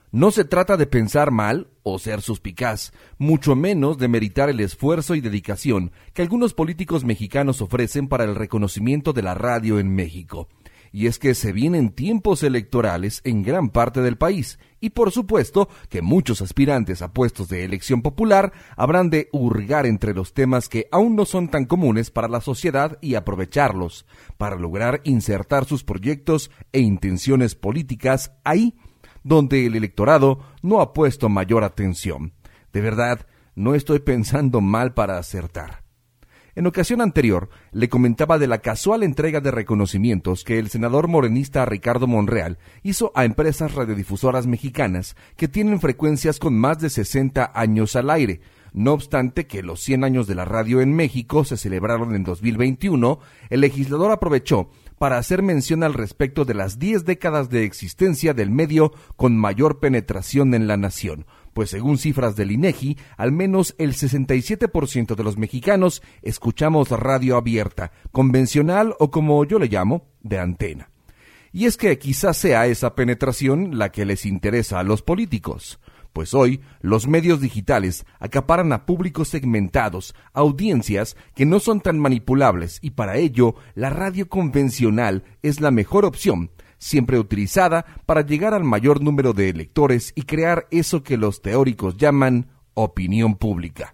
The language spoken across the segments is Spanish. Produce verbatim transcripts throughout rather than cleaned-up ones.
No se trata de pensar mal o ser suspicaz, mucho menos de meritar el esfuerzo y dedicación que algunos políticos mexicanos ofrecen para el reconocimiento de la radio en México. Y es que se vienen tiempos electorales en gran parte del país, y por supuesto que muchos aspirantes a puestos de elección popular habrán de hurgar entre los temas que aún no son tan comunes para la sociedad y aprovecharlos, para lograr insertar sus proyectos e intenciones políticas ahí, donde el electorado no ha puesto mayor atención. De verdad, no estoy pensando mal para acertar. En ocasión anterior, le comentaba de la casual entrega de reconocimientos que el senador morenista Ricardo Monreal hizo a empresas radiodifusoras mexicanas que tienen frecuencias con más de sesenta años al aire. No obstante que los cien años de la radio en México se celebraron en dos mil veintiuno, el legislador aprovechó para hacer mención al respecto de las diez décadas de existencia del medio con mayor penetración en la nación, pues según cifras del INEGI, al menos el sesenta y siete por ciento de los mexicanos escuchamos radio abierta, convencional o como yo le llamo, de antena. Y es que quizás sea esa penetración la que les interesa a los políticos. Pues hoy los medios digitales acaparan a públicos segmentados, audiencias que no son tan manipulables, y para ello la radio convencional es la mejor opción, siempre utilizada para llegar al mayor número de electores y crear eso que los teóricos llaman opinión pública.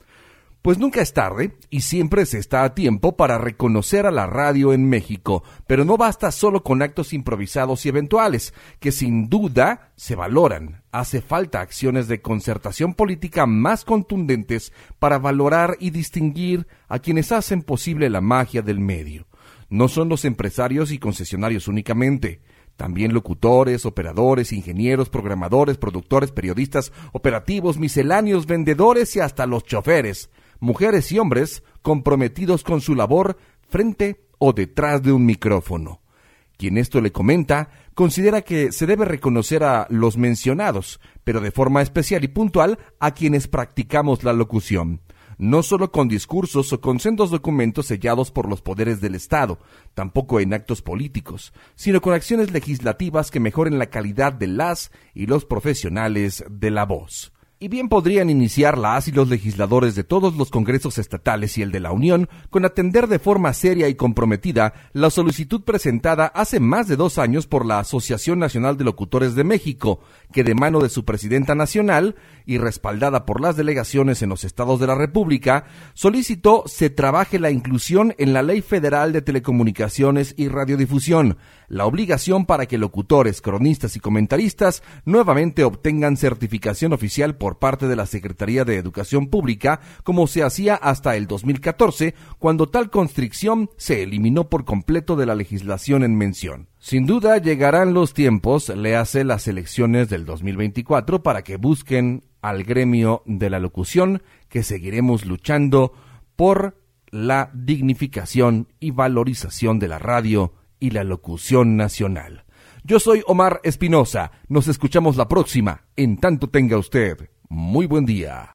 Pues nunca es tarde y siempre se está a tiempo para reconocer a la radio en México, pero no basta solo con actos improvisados y eventuales, que sin duda se valoran. Hace falta acciones de concertación política más contundentes para valorar y distinguir a quienes hacen posible la magia del medio. No son los empresarios y concesionarios únicamente. También locutores, operadores, ingenieros, programadores, productores, periodistas, operativos, misceláneos, vendedores y hasta los choferes. Mujeres y hombres comprometidos con su labor frente o detrás de un micrófono. Quien esto le comenta, considera que se debe reconocer a los mencionados, pero de forma especial y puntual a quienes practicamos la locución. No solo con discursos o con sendos documentos sellados por los poderes del Estado, tampoco en actos políticos, sino con acciones legislativas que mejoren la calidad de las y los profesionales de la voz. Y bien podrían iniciar las y los legisladores de todos los congresos estatales y el de la Unión con atender de forma seria y comprometida la solicitud presentada hace más de dos años por la Asociación Nacional de Locutores de México, que de mano de su presidenta nacional y respaldada por las delegaciones en los estados de la República, solicitó se trabaje la inclusión en la Ley Federal de Telecomunicaciones y Radiodifusión, la obligación para que locutores, cronistas y comentaristas nuevamente obtengan certificación oficial por parte de la Secretaría de Educación Pública, como se hacía hasta el dos mil catorce, cuando tal constricción se eliminó por completo de la legislación en mención. Sin duda llegarán los tiempos, léase las elecciones del dos mil veinticuatro, para que busquen al gremio de la locución, que seguiremos luchando por la dignificación y valorización de la radio y la locución nacional. Yo soy Omar Espinosa, nos escuchamos la próxima, en tanto tenga usted muy buen día.